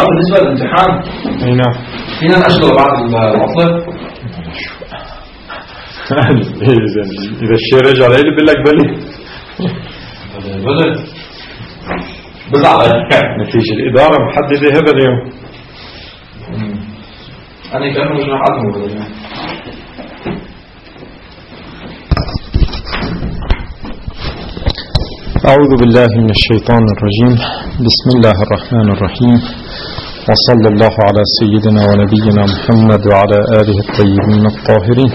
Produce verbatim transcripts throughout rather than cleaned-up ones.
بالنسبة للامتحان اي نعم فينا نشغل بعض العطلة. إذا الشيء رجع لي بيقول لك بلي بلي بزعل نتيجة الإدارة محددة هذا اليوم. أنا كأنه مش راح أعلمه بلي. أعوذ بالله من الشيطان الرجيم. بسم الله الرحمن الرحيم، وصلى الله على سيدنا ونبينا محمد وعلى آله الطيبين الطاهرين.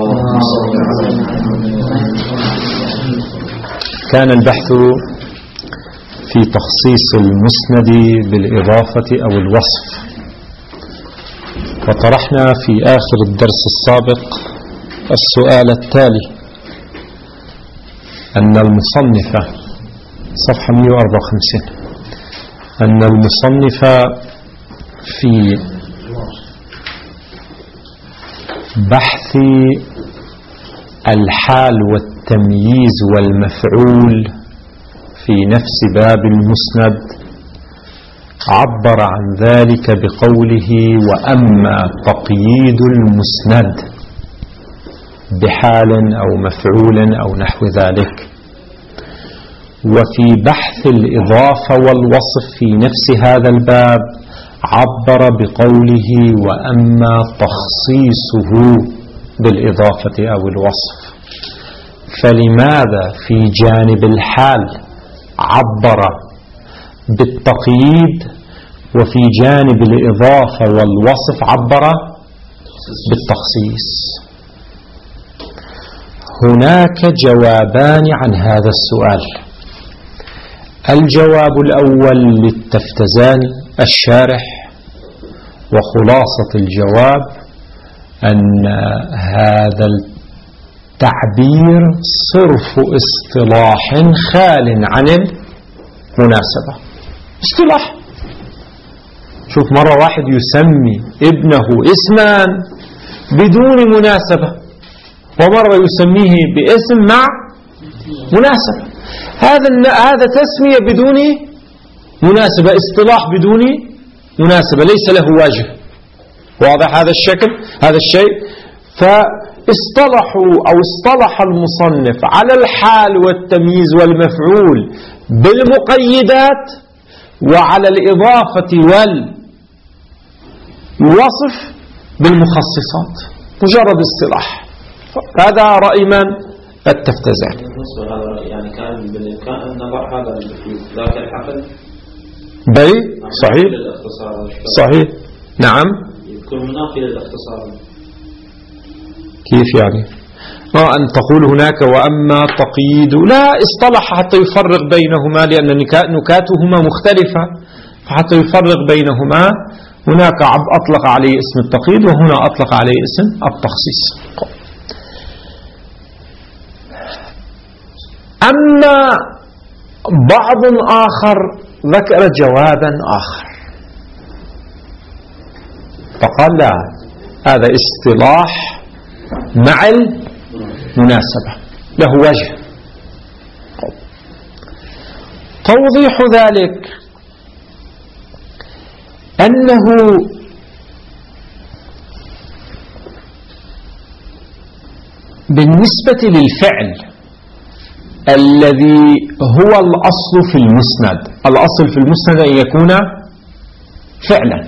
كان البحث في تخصيص المسند بالإضافة أو الوصف، وطرحنا في آخر الدرس السابق السؤال التالي: أن المصنف صفحة مئة وأربعة وخمسين أن المصنف في بحث الحال والتمييز والمفعول في نفس باب المسند عبر عن ذلك بقوله: وأما تقييد المسند بحال أو مفعول أو نحو ذلك. وفي بحث الإضافة والوصف في نفس هذا الباب عبر بقوله: وأما تخصيصه بالإضافة أو الوصف. فلماذا في جانب الحال عبر بالتقييد وفي جانب الإضافة والوصف عبر بالتخصيص؟ هناك جوابان عن هذا السؤال. الجواب الأول للتفتزاني الشارح، وخلاصة الجواب أن هذا التعبير صرف اصطلاح خال عن المناسبة. اصطلاح. شوف، مرة واحد يسمي ابنه اسما بدون مناسبة، ومرة يسميه باسم مع مناسبة. هذا هذا تسمية بدون مناسبة، اصطلاح بدون مناسبة، ليس له وجه. واضح هذا الشكل، هذا الشيء. فاصطلحوا أو اصطلح المصنف على الحال والتمييز والمفعول بالمقيدات، وعلى الإضافة والوصف بالمخصصات. مجرد اصطلاح. هذا رأي من؟ التفتزاني. يعني كان بالإمكان أن نضع هذا في ذاك الحقل. بلي صحيح صحيح نعم، يكون منافي للاختصار. كيف يعني؟ آه أن تقول هناك وأما تقييد، لا، اصطلح حتى يفرق بينهما، لأن نكاتهما مختلفة، فحتى يفرق بينهما هناك أطلق عليه اسم التقييد وهنا أطلق عليه اسم التخصيص. أما بعض آخر ذكر جوابا آخر فقال: لا، هذا اصطلاح مع المناسبة، له وجه. توضيح ذلك أنه بالنسبة للفعل الذي هو الأصل في المسند، الأصل في المسند أن يكون فعلا.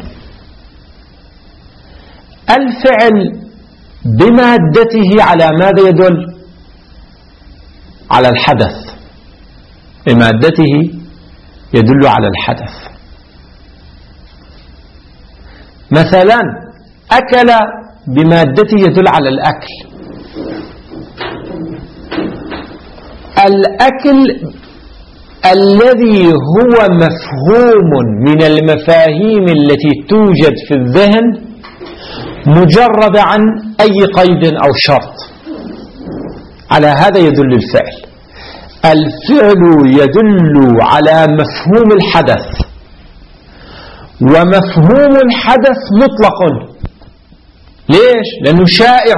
الفعل بمادته على ماذا يدل؟ على الحدث. بمادته يدل على الحدث. مثلا أكل بمادته يدل على الأكل. الأكل الذي هو مفهوم من المفاهيم التي توجد في الذهن مجرد عن أي قيد أو شرط، على هذا يدل الفعل. الفعل يدل على مفهوم الحدث، ومفهوم الحدث مطلق. ليش؟ لأنه شائع.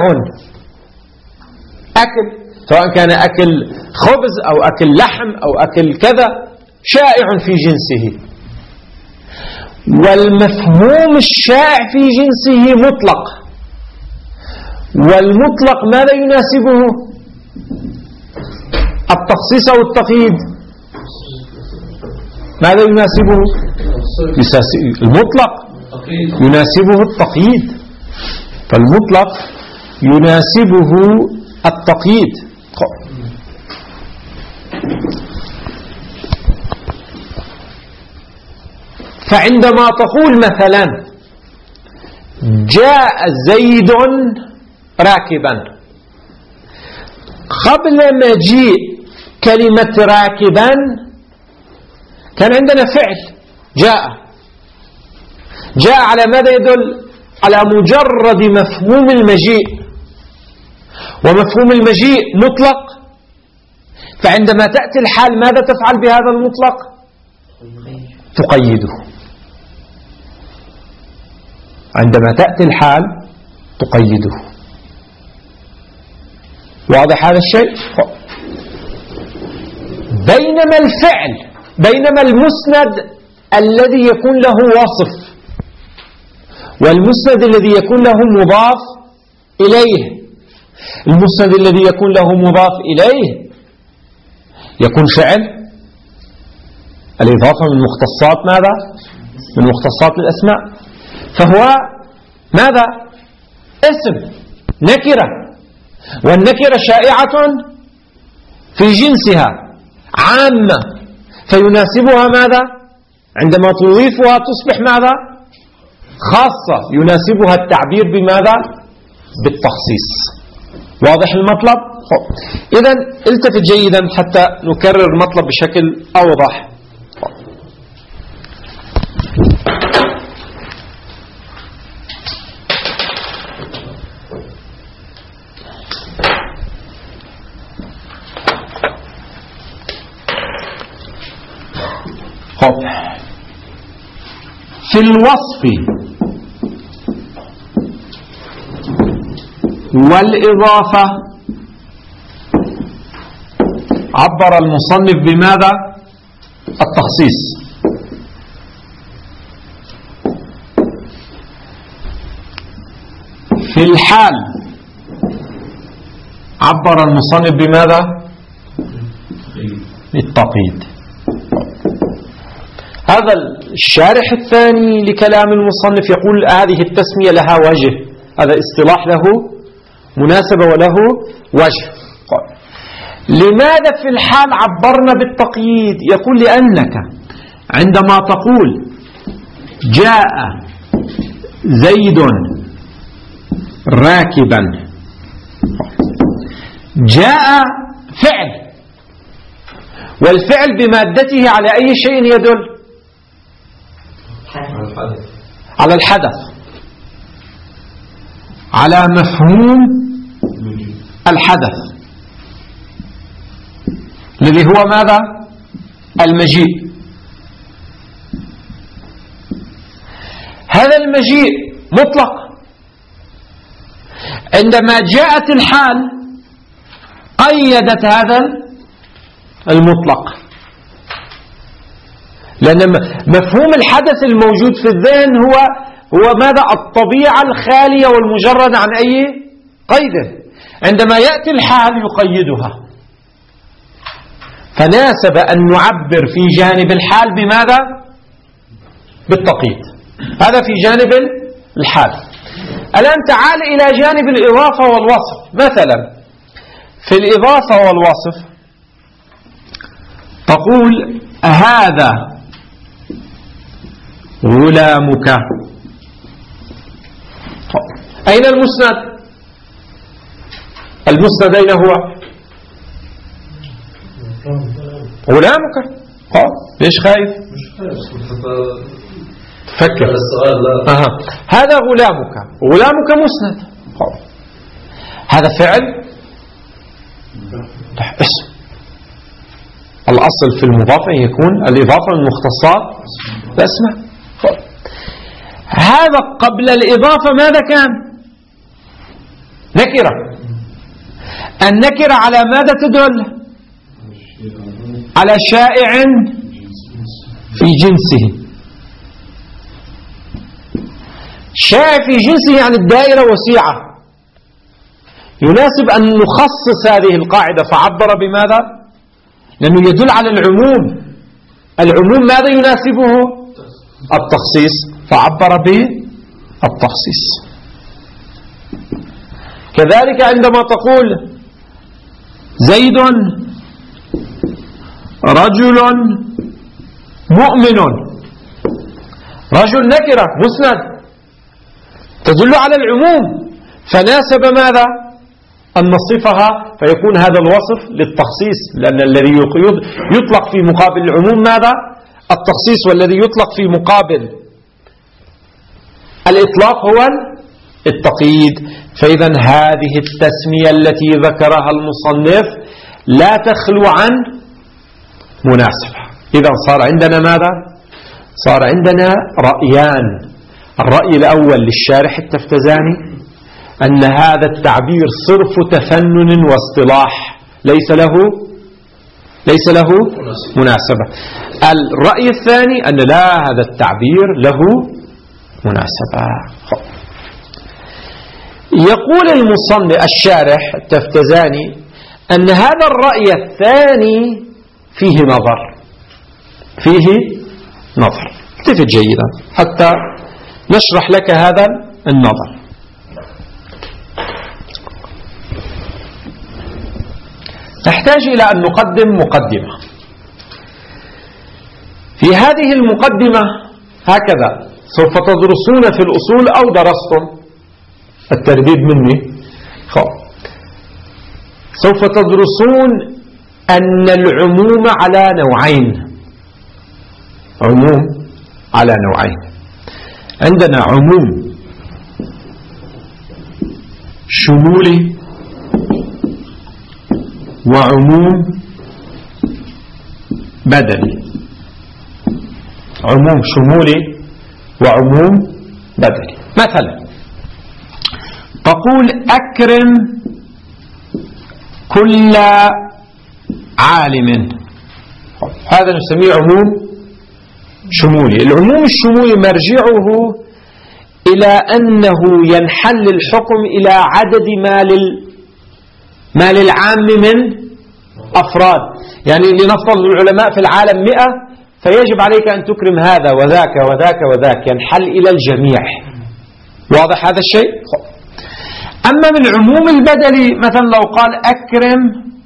أكل، سواء كان أكل خبز أو أكل لحم أو أكل كذا، شائع في جنسه. والمفهوم الشائع في جنسه مطلق، والمطلق ماذا يناسبه؟ التخصيص أو التقييد؟ ماذا يناسبه؟ المطلق يناسبه التقييد، فالمطلق يناسبه التقييد. فعندما تقول مثلا جاء زيد راكبا، قبل مجيء كلمة راكبا كان عندنا فعل جاء. جاء على ماذا يدل؟ على مجرد مفهوم المجيء، ومفهوم المجيء مطلق، فعندما تأتي الحال ماذا تفعل بهذا المطلق؟ تقيده. عندما تأتي الحال تقيده. واضح هذا الشيء؟ بينما الفعل، بينما المسند الذي يكون له وصف والمسند الذي يكون له مضاف إليه، المسند الذي يكون له مضاف إليه يكون فعل. الإضافة من مختصات ماذا؟ من مختصات الأسماء، فهو ماذا؟ اسم نكرة، والنكرة شائعة في جنسها عامة، فيناسبها ماذا؟ عندما تضيفها تصبح ماذا؟ خاصة، يناسبها التعبير بماذا؟ بالتخصيص. واضح المطلب؟ إذا التفت جيدا حتى نكرر المطلب بشكل أوضح. في الوصف والإضافة عبر المصنف بماذا؟ التخصيص. في الحال عبر المصنف بماذا؟ بالتقييد. هذا الشارح الثاني لكلام المصنف يقول هذه التسمية لها وجه، هذا اصطلاح له مناسبة وله وجه. لماذا في الحال عبرنا بالتقييد؟ يقول لأنك عندما تقول جاء زيد راكبا، جاء فعل، والفعل بمادته على أي شيء يدل؟ على الحدث، على مفهوم الحدث الذي هو ماذا؟ المجيء. هذا المجيء مطلق، عندما جاءت الحال قيدت هذا المطلق، لأن مفهوم الحدث الموجود في الذهن هو هو ماذا؟ الطبيعة الخالية والمجرد عن أي قيد. عندما يأتي الحال يقيدها، فناسب أن نعبر في جانب الحال بماذا؟ بالتقييد. هذا في جانب الحال. الآن تعال إلى جانب الإضافة والوصف. مثلا في الإضافة والوصف تقول هذا غلامك. أين المسند؟ المسند أين هو؟ غلامك. ليش خايف؟ فكر السؤال. لا أه. هذا غلامك، غلامك مسند، هذا فعل اسم. الأصل في المضاف أن يكون الإضافة من مختصات الأسماء. هذا قبل الإضافة ماذا كان؟ نكرة. النكرة على ماذا تدل؟ على شائع في جنسه. شائع في جنسه يعني الدائرة وسيعة، يناسب أن نخصص هذه القاعدة فعبر بماذا؟ لأنه يدل على العموم. العموم ماذا يناسبه؟ التخصيص، فعبر بالتخصيص. كذلك عندما تقول زيد رجل مؤمن، رجل نكرة مسند تدل على العموم، فناسب ماذا؟ أن نصفها فيكون هذا الوصف للتخصيص، لأن الذي يطلق في مقابل العموم ماذا؟ التخصيص، والذي يطلق في مقابل الإطلاق هو التقييد. فإذا هذه التسمية التي ذكرها المصنف لا تخلو عن مناسبة. إذا صار عندنا ماذا؟ صار عندنا رأيان. الرأي الأول للشارح التفتزاني أن هذا التعبير صرف تفنن واصطلاح ليس له ليس له مناسبة. الرأي الثاني أن لا، هذا التعبير له مناسبة. يقول المصنف الشارح التفتزاني أن هذا الرأي الثاني فيه نظر، فيه نظر. التفت جيدا حتى نشرح لك هذا النظر. نحتاج إلى أن نقدم مقدمة. في هذه المقدمة هكذا سوف تدرسون في الأصول أو درستم، الترديد مني، سوف تدرسون أن العموم على نوعين. عموم على نوعين. عندنا عموم شمولي وعموم بدلي. عموم شمولي وعموم بدلي. مثلا تقول أكرم كل عالم، هذا نسميه عموم شمولي. العموم الشمولي مرجعه إلى أنه ينحل الحكم إلى عدد ما لل ما للعام من أفراد. يعني لنفرض العلماء في العالم مئة، فيجب عليك أن تكرم هذا وذاك وذاك وذاك، ينحل إلى الجميع. واضح هذا الشيء؟ أما من العموم البدلي مثلا لو قال أكرم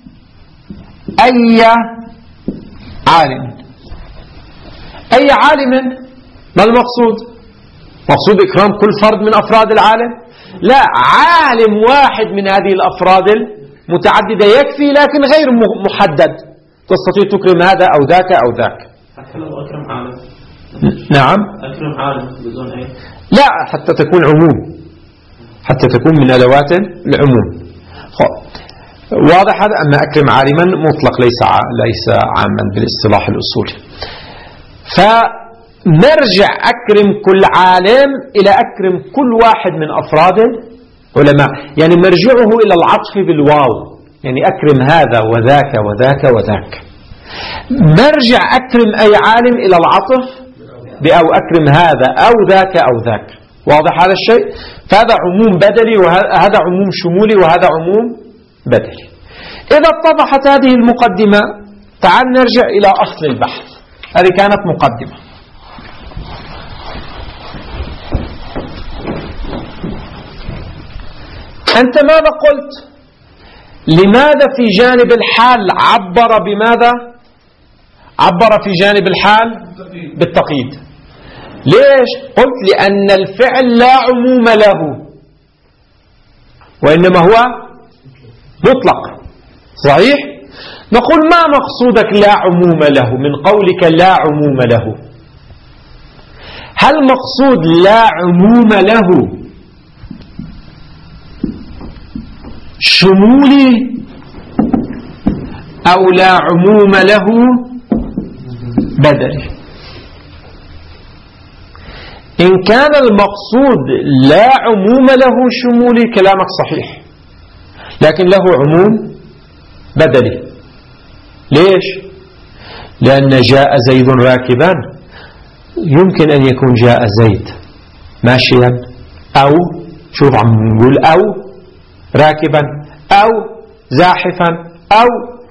أي عالم، أي عالم، ما المقصود؟ مقصود إكرام كل فرد من أفراد العالم؟ لا، عالم واحد من هذه الأفراد المتعددة يكفي، لكن غير محدد، تستطيع تكرم هذا أو ذاك أو ذاك. حتى لو أكرم عالم. نعم، أكرم عالم بدون أي. لا، حتى تكون عموم، حتى تكون من أدوات العموم. واضح هذا؟ أما أكرم عالما مطلق، ليس ليس عاما بالاصطلاح الأصولي. فنرجع أكرم كل عالم إلى أكرم كل واحد من أفراد العلماء، يعني مرجعه إلى العطف بالواو، يعني أكرم هذا وذاك وذاك وذاك. مرجع أكرم أي عالم إلى العطف بأو أكرم هذا أو ذاك أو ذاك. واضح هذا الشيء؟ فهذا عموم بدلي وهذا عموم شمولي وهذا عموم بدلي. إذا اتضحت هذه المقدمة تعال نرجع إلى أصل البحث. هذه كانت مقدمة. أنت ماذا قلت؟ لماذا في جانب الحال عبر بماذا؟ عبر في جانب الحال بالتقييد. ليش؟ قلت لأن الفعل لا عموم له وإنما هو مطلق. صحيح؟ نقول ما مقصودك لا عموم له من قولك لا عموم له؟ هل مقصود لا عموم له شمولي أو لا عموم له بدلي؟ إن كان المقصود لا عموم له شمولي كلامك صحيح، لكن له عموم بدلي. ليش؟ لأن جاء زيد راكبا، يمكن أن يكون جاء زيد ماشيا أو شوف عم نقول أو راكبا أو زاحفا أو،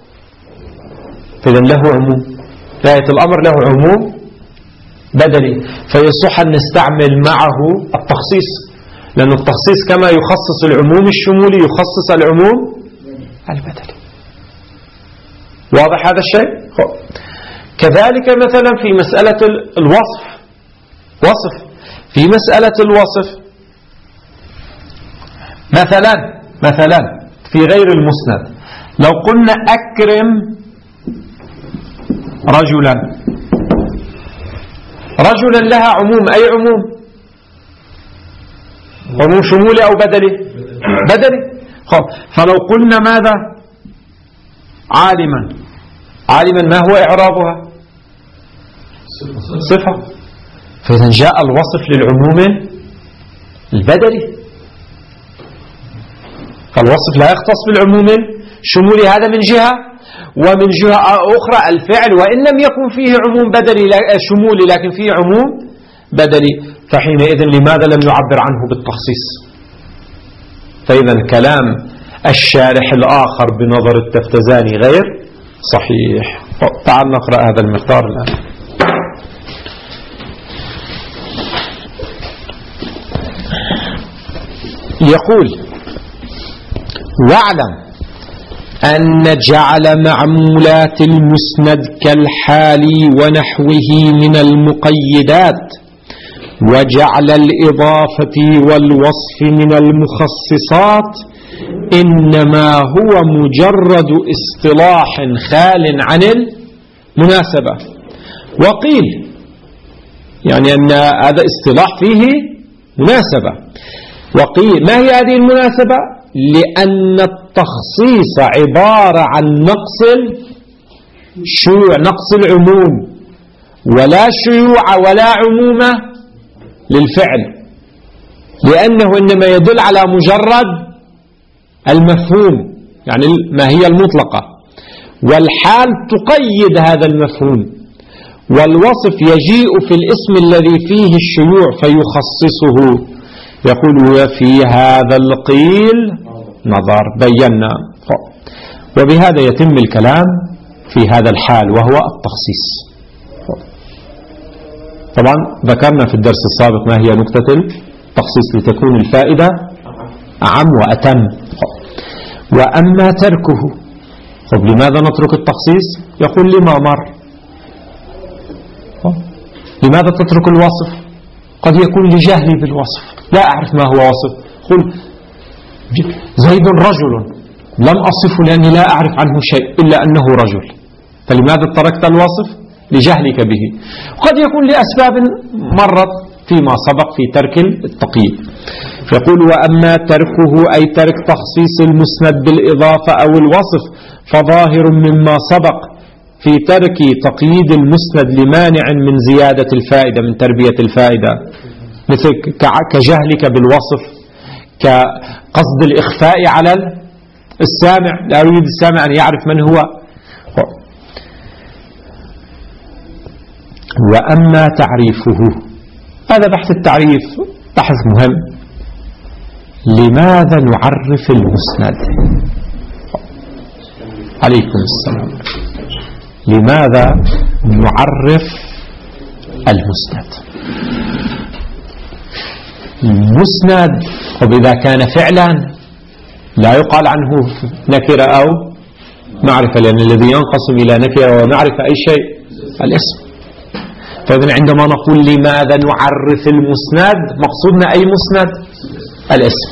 فإذا له عموم، غاية الأمر له عموم بدلي، فيصح أن نستعمل معه التخصيص، لأن التخصيص كما يخصص العموم الشمولي يخصص العموم البدلي. واضح هذا الشيء؟ كذلك مثلا في مسألة الوصف، وصف في مسألة الوصف مثلا مثلا في غير المسند، لو قلنا أكرم رجلا، رجلا لها عموم، أي عموم؟ عموم شمولي أو بدلي؟ بدلي. فلو قلنا ماذا؟ عالما، عالما ما هو إعرابها؟ صفة. فإذا جاء الوصف للعموم البدلي، فالوصف لا يختص بالعموم الشمولي، هذا من جهة، ومن جهة أخرى الفعل وإن لم يكن فيه عموم بدلي شمولي لكن فيه عموم بدلي، فحينئذ لماذا لم يعبر عنه بالتخصيص؟ فإذا كلام الشارح الآخر بنظر التفتزاني غير صحيح. تعال نقرأ هذا المقدار الآن. يقول: واعلم أن جعل معمولات المسند كالحال ونحوه من المقيدات، وجعل الإضافة والوصف من المخصصات، إنما هو مجرد اصطلاح خال عن المناسبة. وقيل يعني أن هذا اصطلاح فيه مناسبة. وقيل ما هي هذه المناسبة؟ لأن التخصيص عبارة عن نقص الشيوع، نقص العموم، ولا شيوع ولا عموم للفعل، لأنه إنما يدل على مجرد المفهوم، يعني ما هي المطلقة، والحال تقيد هذا المفهوم، والوصف يجيء في الاسم الذي فيه الشيوع فيخصصه. يقول: وفي هذا القيل نظر. بينا، وبهذا يتم الكلام في هذا الحال وهو التخصيص. طبعا ذكرنا في الدرس السابق ما هي نقطة التخصيص لتكون الفائدة أعم وأتم. وأما تركه، طب لماذا نترك التخصيص؟ يقول: لما مر. لماذا تترك الوصف؟ قد يكون لجهلي بالوصف، لا أعرف ما هو وصف. قل زيد رجل، لم أصفه لأني لا أعرف عنه شيء إلا أنه رجل، فلماذا تركت الوصف؟ لجهلك به. وقد يكون لأسباب مرت فيما سبق في ترك التقييد. يقول: وأما تركه أي ترك تخصيص المسند بالإضافة أو الوصف فظاهر مما سبق في ترك تقييد المسند لمانع من زيادة الفائدة، من تربية الفائدة، مثل كجهلك بالوصف، كقصد الإخفاء على السامع، لا يريد السامع أن يعرف من هو. وأما تعريفه، هذا بحث التعريف بحث مهم. لماذا نعرف المسند؟ عليكم السلام. لماذا نعرف المسند؟ المسند وإذا كان فعلا لا يقال عنه نكرة أو معرفة، لأن الذي ينقسم إلى نكرة ومعرفة أي شيء؟ الاسم. فإذن عندما نقول لماذا نعرف المسند مقصودنا أي مسند؟ الاسم.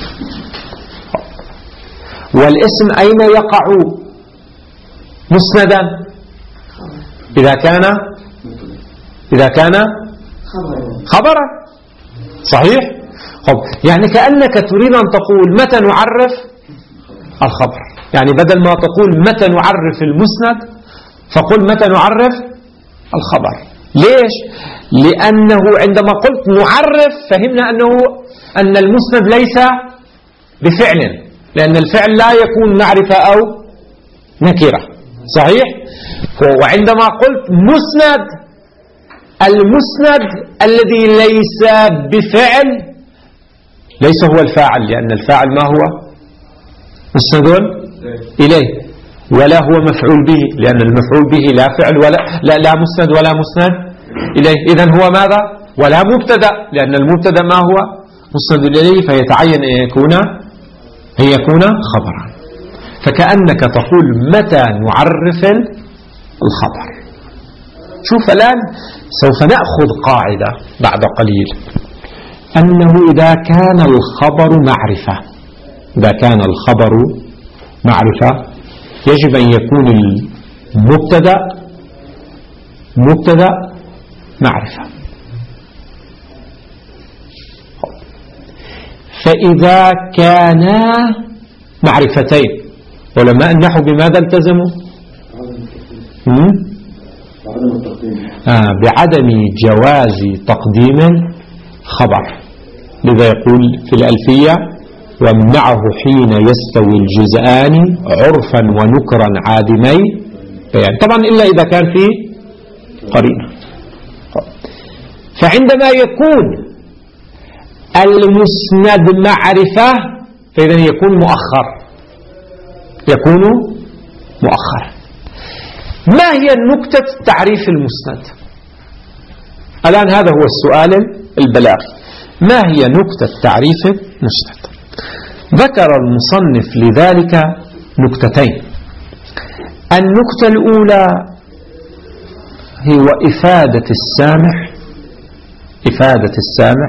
والاسم أين يقع مسندا؟ إذا كان إذا كان خبرا، صحيح؟ يعني كأنك تريد أن تقول متى نعرف الخبر، يعني بدل ما تقول متى نعرف المسند فقل متى نعرف الخبر. ليش؟ لأنه عندما قلت نعرف فهمنا أنه أن المسند ليس بفعل، لأن الفعل لا يكون معرفة أو نكرة، صحيح؟ وعندما قلت مسند، المسند الذي ليس بفعل ليس هو الفاعل، لأن الفاعل ما هو؟ مسند إليه، ولا هو مفعول به، لأن المفعول به لا فعل ولا لا, لا مسند ولا مسند إليه. إذن هو ماذا؟ ولا مبتدأ، لأن المبتدأ ما هو؟ مسند إليه، فيتعين أن يكون أن يكون خبرا. فكأنك تقول متى نعرف الخبر. شوف الآن سوف نأخذ قاعدة بعد قليل، أنه إذا كان الخبر معرفة إذا كان الخبر معرفة يجب أن يكون المبتدأ مبتدأ معرفة. فإذا كانا معرفتين، علماء النحو بماذا التزموا؟ آه بعدم جواز تقديم الخبر. لذا يقول في الألفية: وامنعه حين يستوي الجزآن عرفا ونكرا عادمي بيان. طبعا إلا إذا كان فيه قرينة. فعندما يكون المسند معرفة فإذا يكون مؤخر يكون مؤخر. ما هي نكتة تعريف المسند؟ الآن هذا هو السؤال البلاغي. ما هي نكتة تعريف المسند؟ ذكر المصنف لذلك نكتتين. النكتة الأولى هو إفادة السامع إفادة السامع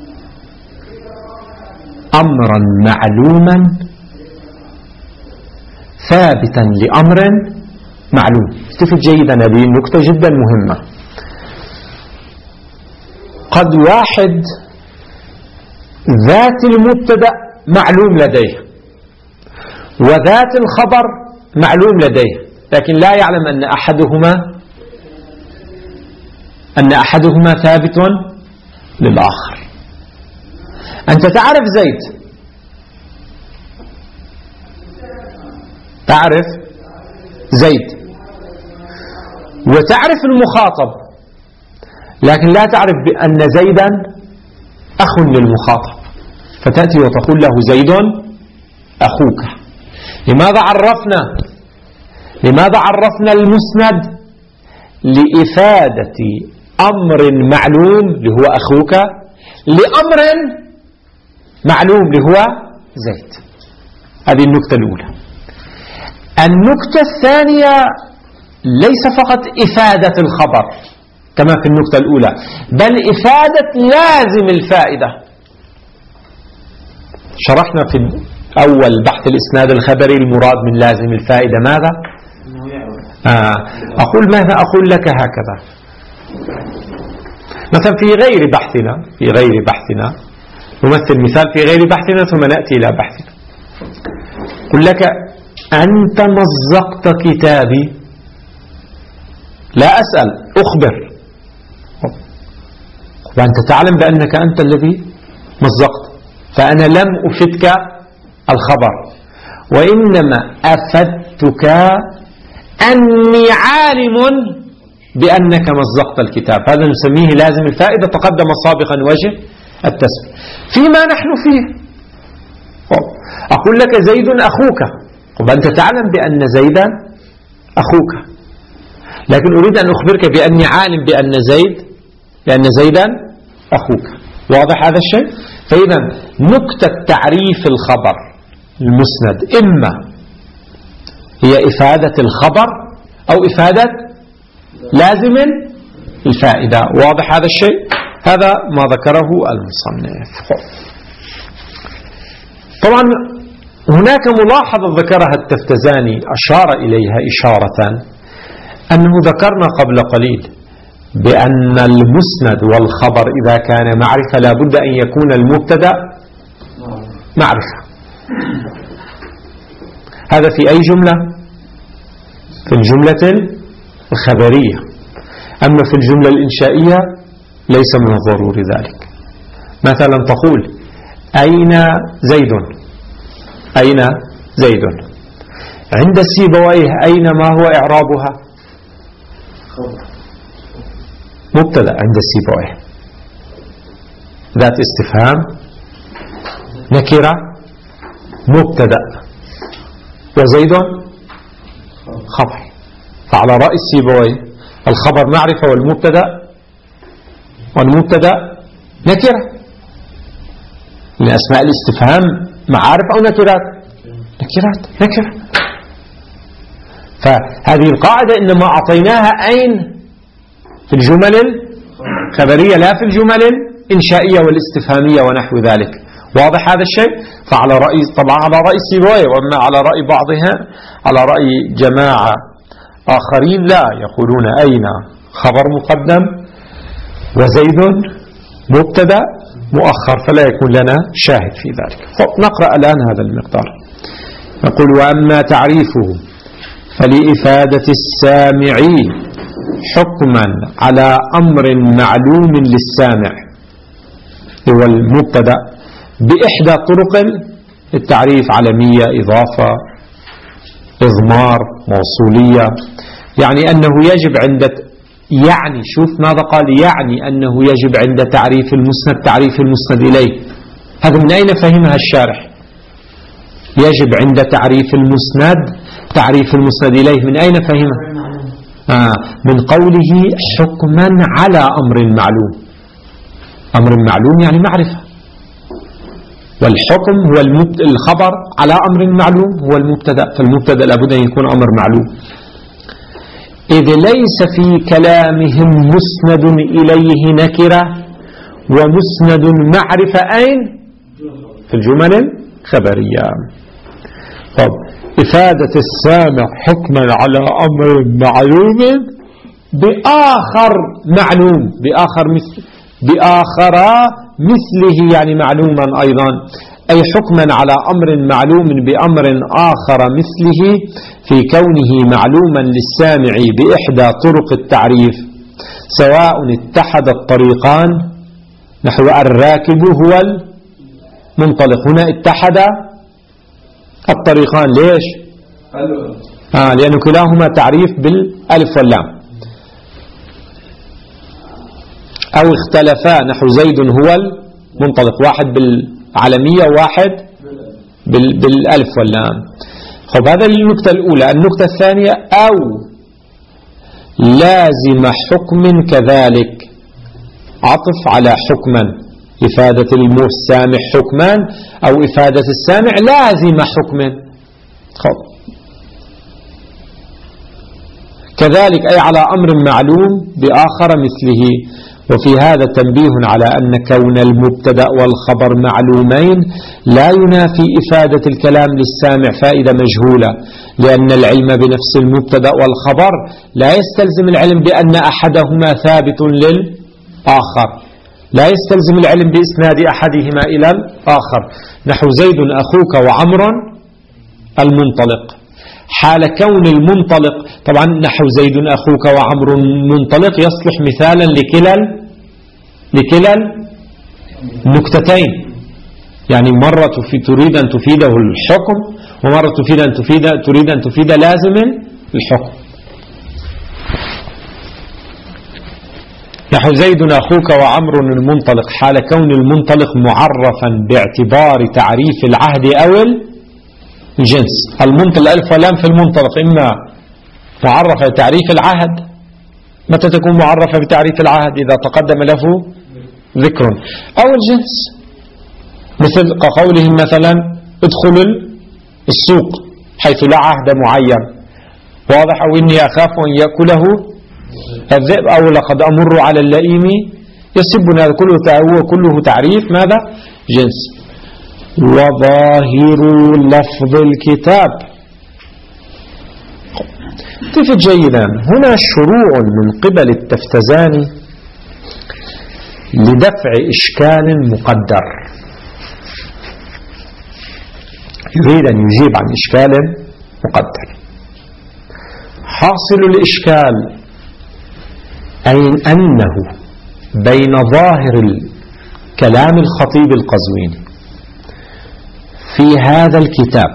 أمرا معلوما ثابتا لأمر معلوم. استفد جيدا، هذه النكتة جدا مهمة. قد واحد ذات المبتدأ معلوم لديه وذات الخبر معلوم لديه، لكن لا يعلم أن أحدهما أن أحدهما ثابت للآخر. أنت تعرف زيد، تعرف زيد وتعرف المخاطب، لكن لا تعرف بأن زيدا أخ للمخاطب، فتأتي وتقول له زيد أخوك. لماذا عرفنا لماذا عرفنا المسند؟ لإفادة أمر معلوم اللي هو أخوك لأمر معلوم اللي هو زيد. هذه النكتة الأولى. النكتة الثانية ليس فقط إفادة الخبر كما في النكتة الأولى، بل إفادة لازم الفائدة. شرحنا في أول بحث الإسناد الخبري المراد من لازم الفائدة ماذا؟ آه أقول ماذا أقول لك هكذا مثلا في غير بحثنا في غير بحثنا نمثل مثال في غير بحثنا ثم نأتي إلى بحثنا. أقول لك أنت مزقت كتابي، لا أسأل، أخبر، وأنت تعلم بأنك أنت الذي مزقت، فأنا لم أفدك الخبر، وإنما أفدتك أني عالم بأنك مزقت الكتاب. هذا نسميه لازم الفائدة، تقدم سابقا وجه التسمية. فيما نحن فيه أقول لك زيد أخوك، وأنت تعلم بأن زيدا أخوك، لكن أريد أن أخبرك بأني عالم بأن زيد بأن زيدا أخوك. واضح هذا الشيء؟ فإذا نكتة تعريف الخبر المسند إما هي إفادة الخبر أو إفادة لازم الفائدة. واضح هذا الشيء؟ هذا ما ذكره المصنف. طبعا هناك ملاحظة ذكرها التفتزاني أشار إليها إشارة، أنه ذكرنا قبل قليل بأن المسند والخبر إذا كان معرفة لا بد أن يكون المبتدأ معرفة. هذا في أي جملة؟ في الجملة الخبرية. أما في الجملة الإنشائية ليس من الضروري ذلك. مثلا تقول أين زيد؟ أين زيد؟ عند السيبويه أين ما هو إعرابها؟ مبتدأ عند السيبويه، ذات استفهام نكرة مبتدأ وزيد خبر. فعلى رأي السيبوي الخبر معرفة والمبتدأ والمبتدأ نكرة، لأسماء الاستفهام معارف أو نكرات؟ نكرات نكرة. فهذه القاعدة إنما أعطيناها أين؟ في الجمل الخبرية لا في الجمل الإنشائية والاستفهامية ونحو ذلك. واضح هذا الشيء؟ فعلى رأي طبعا على رأي سيبويه، وأما على رأي بعضها على رأي جماعة آخرين لا، يقولون أين خبر مقدم وزيد مبتدأ مؤخر، فلا يكون لنا شاهد في ذلك. نقرأ الآن هذا المقدار. نقول وأما تعريفه فلإفادة السامعين حكما على أمر معلوم للسامع، هو المبتدأ بإحدى طرق التعريف: علمية، إضافة، إضمار، موصولية. يعني أنه يجب عند يعني شوف ماذا قال، يعني أنه يجب عند تعريف المسند تعريف المسند إليه. هذا من أين فهمها الشارح؟ يجب عند تعريف المسند تعريف المسند إليه، من أين فهمها؟ آه من قوله حكما على أمر معلوم. أمر معلوم يعني معرفة، والحكم هو الخبر على أمر معلوم هو المبتدأ، فالمبتدأ لابد أن يكون أمر معلوم. إذ ليس في كلامهم مسند إليه نكرة ومسند معرفة أين؟ في الجمل الخبرية. طب إفادة السامع حكما على أمر معلوم بآخر معلوم، بآخر مثل بآخر مثله يعني معلوما أيضا، أي حكما على أمر معلوم بأمر آخر مثله في كونه معلوما للسامع بإحدى طرق التعريف، سواء اتحد الطريقان، نحو الراكب هو المنطلق. هنا اتحد الطريقان، ليش؟ آه لأنه كلاهما تعريف بالألف واللام. أو اختلفا، نحو زيد هو المنطلق، واحد بالعلمية وواحد بالألف واللام. خب هذا النكتة الأولى. النكتة الثانية أو لازم حكم كذلك، عطف على حكما، إفادة السامع حكما أو إفادة السامع لازم حكما. خب كذلك أي على أمر معلوم بآخر مثله. وفي هذا تنبيه على أن كون المبتدأ والخبر معلومين لا ينافي إفادة الكلام للسامع فائدة مجهولة، لأن العلم بنفس المبتدأ والخبر لا يستلزم العلم بأن أحدهما ثابت للآخر، لا يستلزم العلم بإسناد أحدهما إلى الآخر. نحو زيد أخوك وعمر المنطلق، حال كون المنطلق طبعا نحو زيد أخوك وعمر منطلق يصلح مثالا لكلا لكلا نكتتين، يعني مرة تريد أن تفيده الحكم، ومرة تفيد أن تفيد تريد أن تفيد لازم الحكم. نحو زيد أخوك وعمر المنطلق، حال كون المنطلق معرفا باعتبار تعريف العهد أو الجنس. المنطلق ألف ولام في المنطلق إما معرفة بتعريف العهد، متى تكون معرفة بتعريف العهد؟ إذا تقدم له ذكر، أو الجنس، مثل قولهم مثلا ادخل السوق حيث لا عهد معين، واضح؟ أو إني أخاف أن يأكله الذئب، أو لقد أمر على اللئيم يسبنا، كله كله تعريف ماذا؟ جنس. وظاهر لفظ الكتاب، التفت جيدا، هنا شروع من قبل التفتزاني لدفع إشكال مقدر، يريد أن يجيب عن إشكال مقدر. حاصل الإشكال أي أنه بين ظاهر كلام الخطيب القزويني في هذا الكتاب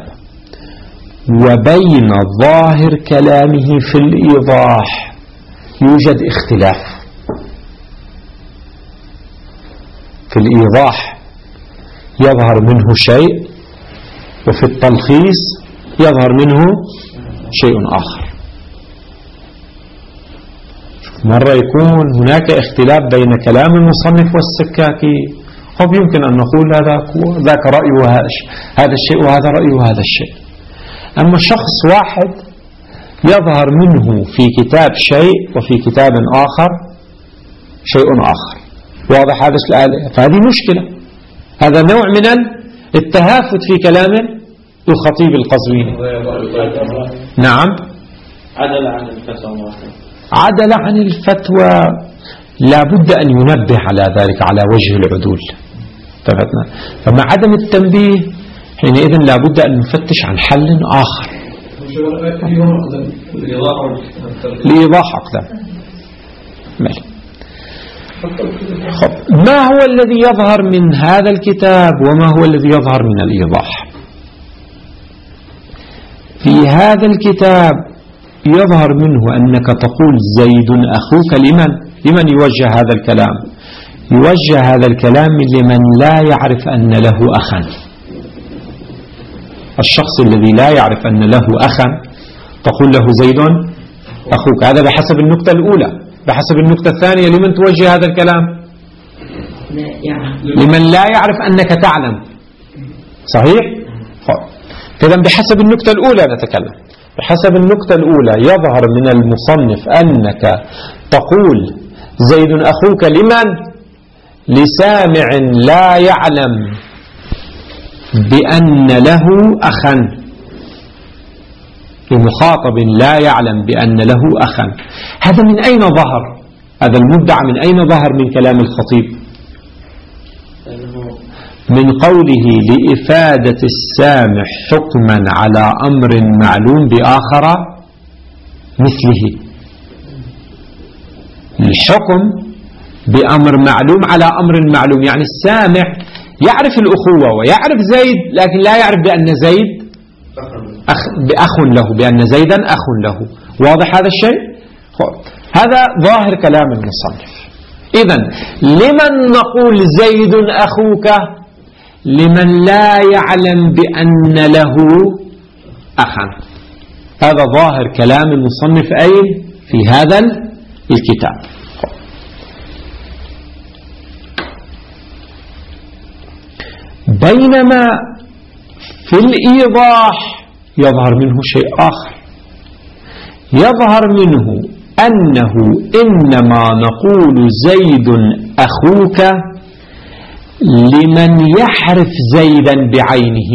وبين ظاهر كلامه في الإيضاح يوجد اختلاف. في الإيضاح يظهر منه شيء وفي التلخيص يظهر منه شيء آخر. مرة يكون هناك اختلاف بين كلام المصنف والسكاكي، طب يمكن أن نقول هذا ذاك رأي هذا الشيء وهذا رأي هذا الشيء. أما شخص واحد يظهر منه في كتاب شيء وفي كتاب آخر شيء آخر، واضح هذا الآلة؟ فهذه مشكلة، هذا نوع من التهافت في كلام الخطيب القزويني. نعم، عدل عن الفتوى عدل عن الفتوى، لا بد أن ينبه على ذلك على وجه العدول. فمع عدم التنبيه حينئذ لا بد أن نفتش عن حل آخر لإيضاح أقدام. ما هو الذي يظهر من هذا الكتاب وما هو الذي يظهر من الإيضاح؟ في هذا الكتاب يظهر منه أنك تقول زيد أخوك لمن؟ لمن يوجه هذا الكلام؟ يوجه هذا الكلام لمن لا يعرف أن له أخا. الشخص الذي لا يعرف أن له أخا تقول له زيد أخوك، هذا بحسب النقطة الأولى. بحسب النقطة الثانية لمن توجه هذا الكلام؟ لمن لا يعرف أنك تعلم، صحيح؟ إذا بحسب النقطة الأولى نتكلم. بحسب النقطة الأولى يظهر من المصنف أنك تقول زيد أخوك لمن؟ لسامع لا يعلم بأن له أخا، لمخاطب لا يعلم بأن له أخا. هذا من أين ظهر؟ هذا المدعى من أين ظهر من كلام الخطيب؟ من قوله لإفادة السامع حكما على أمر معلوم بآخر مثله. الحكم بأمر معلوم على أمر معلوم، يعني السامع يعرف الأخوة ويعرف زيد لكن لا يعرف بأن زيد أخ, بأخ له، بأن زيدا أخ له. واضح هذا الشيء؟ هذا ظاهر كلام المصنف. إذن لمن نقول زيد أخوك؟ لمن لا يعلم بأن له أخا. هذا ظاهر كلام المصنف أين؟ في هذا الكتاب. بينما في الإيضاح يظهر منه شيء آخر، يظهر منه أنه إنما نقول زيد أخوك لمن يعرف زيدا بعينه،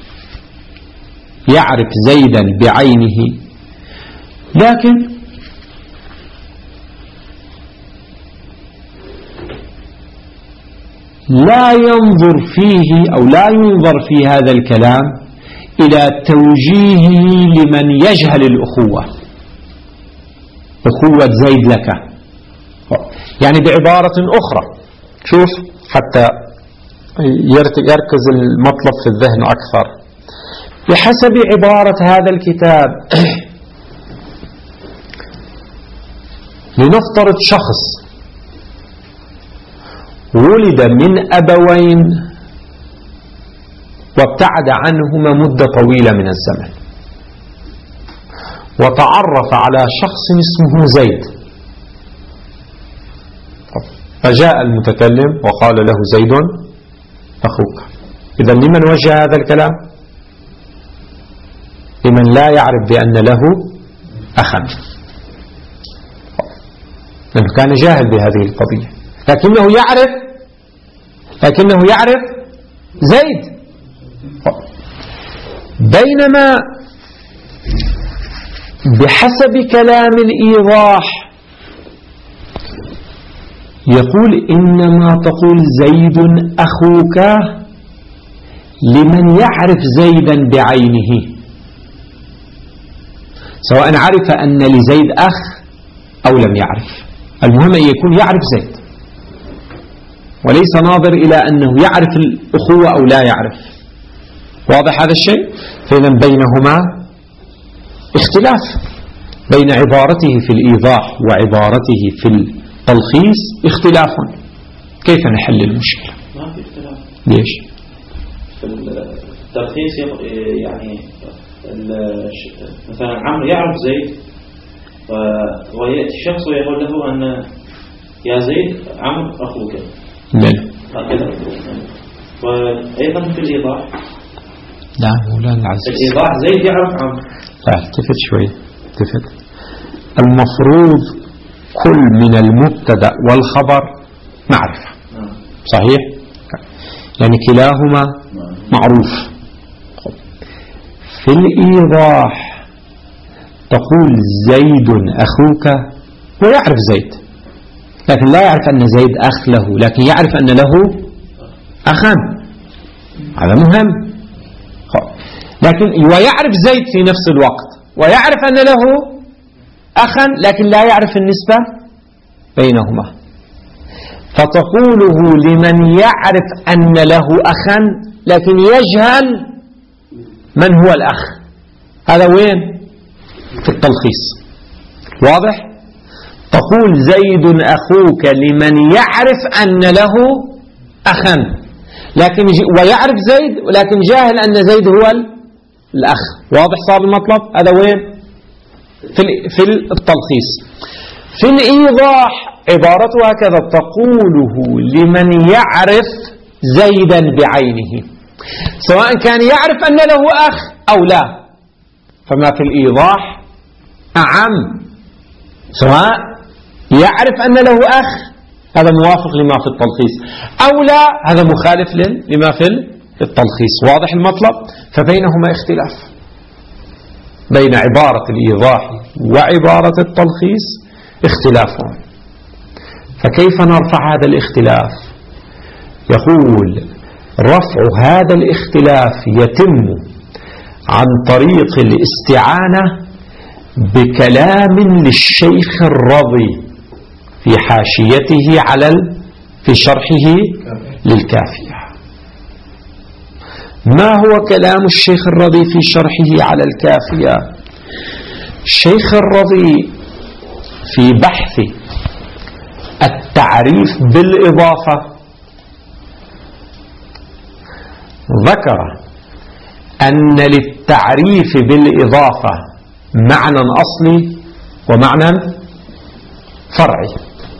يعرف زيدا بعينه، لكن لا ينظر فيه أو لا ينظر في هذا الكلام إلى توجيهه لمن يجهل الأخوة، أخوة زيد لك. يعني بعبارة أخرى، شوف حتى يركز المطلب في الذهن أكثر. بحسب عبارة هذا الكتاب لنفترض شخص ولد من أبوين وابتعد عنهما مدة طويلة من الزمن، وتعرف على شخص اسمه زيد، فجاء المتكلم وقال له زيد أخوك. إذا لمن وجه هذا الكلام؟ لمن لا يعرف بأن له أخا، لأنه كان جاهل بهذه القضية، لكنه يعرف لكنه يعرف زيد. بينما بحسب كلام الإيضاح يقول إنما تقول زيد أخوك لمن يعرف زيدا بعينه، سواء عرف أن لزيد أخ أو لم يعرف، المهم أن يكون يعرف زيد، وليس ناظر إلى أنه يعرف الأخوة أو لا يعرف. واضح هذا الشيء؟ فإذا بينهما اختلاف، بين عبارته في الإيضاح وعبارته في التلخيص اختلاف. كيف نحل المشكلة؟ ما في اختلاف. ليش؟ الترخيص يعني مثلا عمرو يعرف زيد ويأتي الشخص ويقول له أن يا زيد عمرو أخوك من هكذا. وأيضا في الإيضاح لا مولانا العزيز الإيضاح زيد يعرف عمرو. لا التفت شوي التفت. المفروض كل من المبتدأ والخبر معرفة صحيح يعني كلاهما معروف. في الإيضاح تقول زيد أخوك ويعرف زيد لكن لا يعرف أن زيد أخ له لكن يعرف أن له أخا هذا مهم. لكن ويعرف زيد في نفس الوقت ويعرف أن له أخا لكن لا يعرف النسبة بينهما. فتقوله لمن يعرف أن له أخا لكن يجهل من هو الأخ. هذا وين؟ في التلخيص. واضح؟ تقول زيد أخوك لمن يعرف أن له أخا لكن ويعرف زيد ولكن جاهل أن زيد هو الأخ. واضح صار المطلب؟ هذا وين؟ في التلخيص. في الإيضاح عبارته هكذا تقوله لمن يعرف زيدا بعينه سواء كان يعرف أن له أخ أو لا. فما في الإيضاح أعم سواء يعرف أن له أخ هذا موافق لما في التلخيص أو لا هذا مخالف لما في التلخيص. واضح المطلب؟ فبينهما اختلاف بين عبارة الإيضاح وعبارة التلخيص اختلافهم. فكيف نرفع هذا الاختلاف؟ يقول رفع هذا الاختلاف يتم عن طريق الاستعانة بكلام للشيخ الرضي في حاشيته على في شرحه للكافية. ما هو كلام الشيخ الرضي في شرحه على الكافية؟ الشيخ الرضي في بحث التعريف بالإضافة ذكر أن للتعريف بالإضافة معنى أصلي ومعنى فرعي.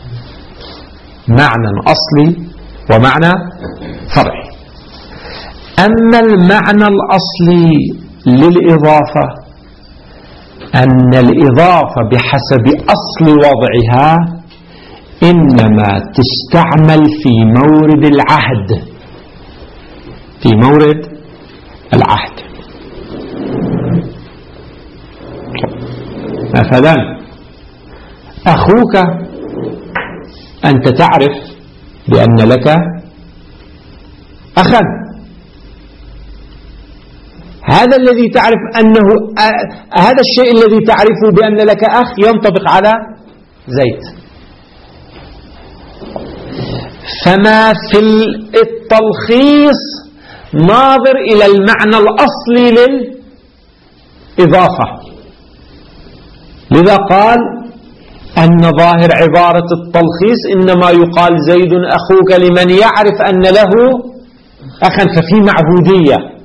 معنى أصلي ومعنى فرعي. أما المعنى الأصلي للإضافة أن الإضافة بحسب أصل وضعها إنما تستعمل في مورد العهد في مورد العهد. مثلا أخوك أنت تعرف بأن لك أخا هذا الذي تعرف أنه آه هذا الشيء الذي تعرفه بأن لك أخ ينطبق على زيد. فما في التلخيص ناظر إلى المعنى الأصلي للإضافة. لذا قال أن ظاهر عبارة التلخيص إنما يقال زيد أخوك لمن يعرف أن له أخا ففي معهودية.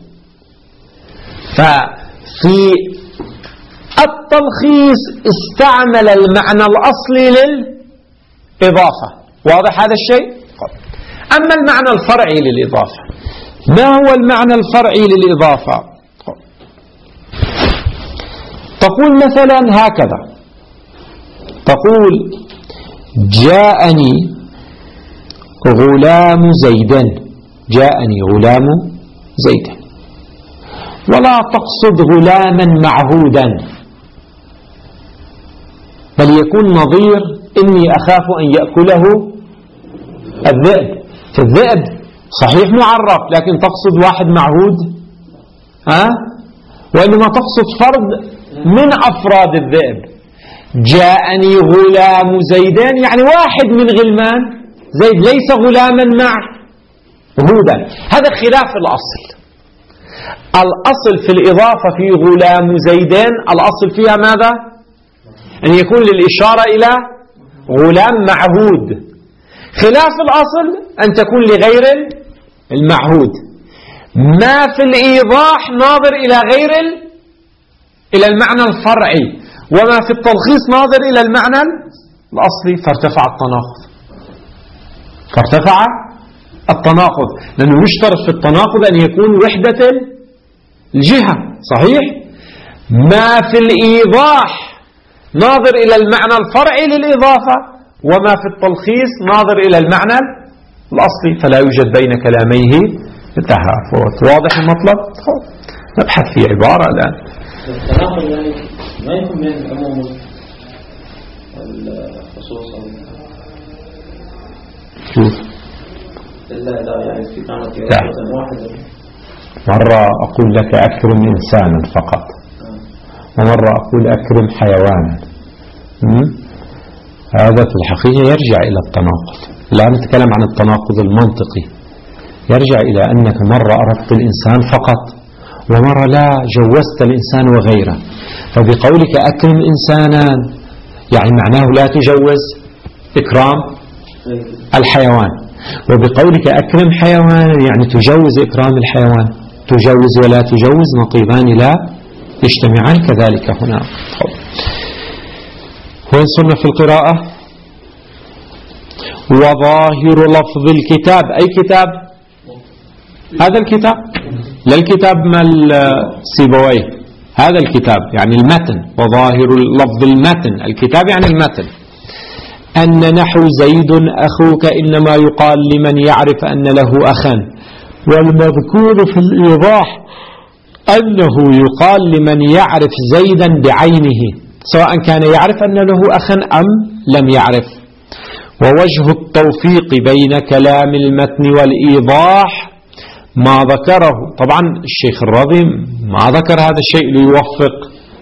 ففي التلخيص استعمل المعنى الأصلي للإضافة. واضح هذا الشيء؟ أما المعنى الفرعي للإضافة ما هو المعنى الفرعي للإضافة؟ تقول مثلا هكذا تقول جاءني غلام زيدا جاءني غلام زيدا ولا تقصد غلاما معهودا بل يكون نظير إني أخاف أن يأكله الذئب. فالذئب صحيح معرف لكن تقصد واحد معهود ها؟ وإنما تقصد فرد من أفراد الذئب. جاءني غلام زيدان يعني واحد من غلمان زيد ليس غلاما معهودا. هذا خلاف الأصل. الأصل في الإضافة في غلام زيدان الأصل فيها ماذا؟ أن يكون للإشارة إلى غلام معهود. خلاف الأصل أن تكون لغير المعهود. ما في الإيضاح ناظر إلى غير ال... إلى المعنى الفرعي، وما في التلخيص ناظر إلى المعنى الأصلي، فارتفع التناقض. فارتفع التناقض لأنه يشترط في التناقض أن يكون وحدة الجهة، صحيح؟ ما في الإيضاح ناظر إلى المعنى الفرعي للإضافة، وما في التلخيص ناظر إلى المعنى الأصلي، فلا يوجد بين كلاميه تهافت. واضح المطلب؟ نبحث في عبارة الآن. التناقض يعني ما يكون بين العموم والخصوص شوف إلا إذا يعني في كانت إضافة واحدة. مرة أقول لك أكرم إنسانا فقط، ومرة أقول أكرم حيوانا. هذا في الحقيقة يرجع إلى التناقض. لا نتكلم عن التناقض المنطقي، يرجع إلى أنك مرة أردت الإنسان فقط، ومرة لا جوزت الإنسان وغيره. فبقولك أكرم إنسانا يعني معناه لا تجوز إكرام الحيوان، وبقولك أكرم حيوانا يعني تجوز إكرام الحيوان. تجوز ولا تجوز نقيضان لا يجتمعان، كذلك هنا. وين صرنا في القراءة؟ وظاهر لفظ الكتاب، أي كتاب؟ هذا الكتاب، لا الكتاب مال سيبويه، هذا الكتاب يعني المتن. وظاهر لفظ المتن، الكتاب يعني المتن. أن نحو زيد أخوك إنما يقال لمن يعرف أن له أخا، والمذكور في الإيضاح أنه يقال لمن يعرف زيدا بعينه، سواء كان يعرف أن له أخا أم لم يعرف. ووجه التوفيق بين كلام المتن والإيضاح ما ذكره، طبعا الشيخ الرضي ما ذكر هذا الشيء ليوفق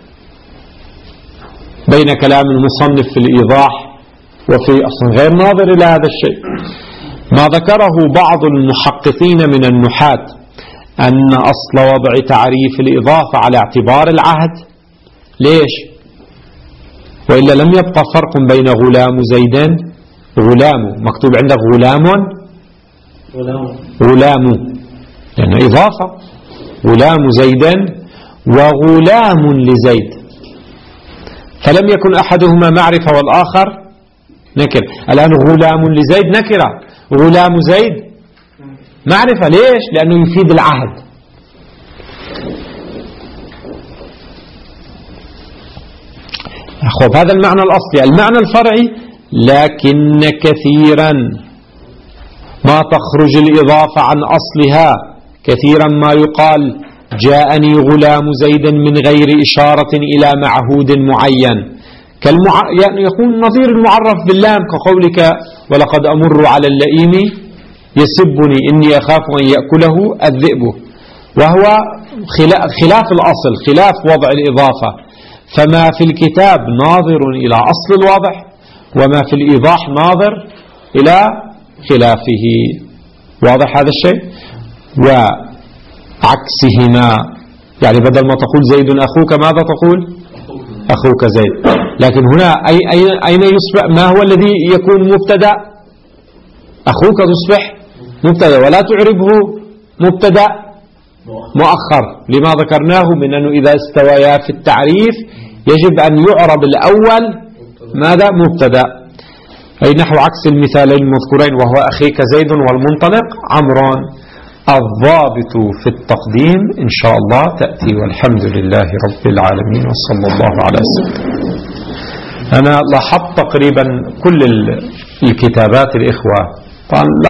بين كلام المصنف في الإيضاح وفي أصلا غير ناظر إلى هذا الشيء. ما ذكره بعض المحققين من النحاة أن أصل وضع تعريف الإضافة على اعتبار العهد. ليش؟ وإلا لم يبقى فرق بين غلام زيدان، غلام مكتوب عندك غلام غلام لأنه يعني إضافة، غلام زيدان وغلام لزيد، فلم يكن أحدهما معرفة والآخر نكر. الآن غلام لزيد نكرة، غلام زيد معرفة. ليش؟ لأنه يفيد العهد. خب هذا المعنى الأصلي. المعنى الفرعي لكن كثيرا ما تخرج الإضافة عن أصلها، كثيرا ما يقال جاءني غلام زيد من غير إشارة إلى معهود معين، كالمع... يعني يكون نظير المعرف باللام كقولك ولقد أمر على اللئيم يسبني إني أخاف أن يأكله الذئب، وهو خلاف الأصل، خلاف وضع الإضافة. فما في الكتاب ناظر إلى أصل الوضع، وما في الإيضاح ناظر إلى خلافه. واضح هذا الشيء؟ وعكسهما، يعني بدل ما تقول زيد أخوك ماذا تقول؟ أخوك زيد. لكن هنا أي أين يصبح؟ ما هو الذي يكون مبتدأ؟ أخوك تصبح مبتدأ ولا تعربه مبتدأ مؤخر، لما ذكرناه من أنه إذا استويا في التعريف يجب أن يعرب الأول ماذا؟ مبتدأ. أي نحو عكس المثالين المذكورين، وهو أخيك زيد والمنطلق عمرو. الضابط في التقديم إن شاء الله تأتي، والحمد لله رب العالمين وصلى الله على سيدنا. أنا لاحظت تقريبا كل الكتابات الإخوة، طبعا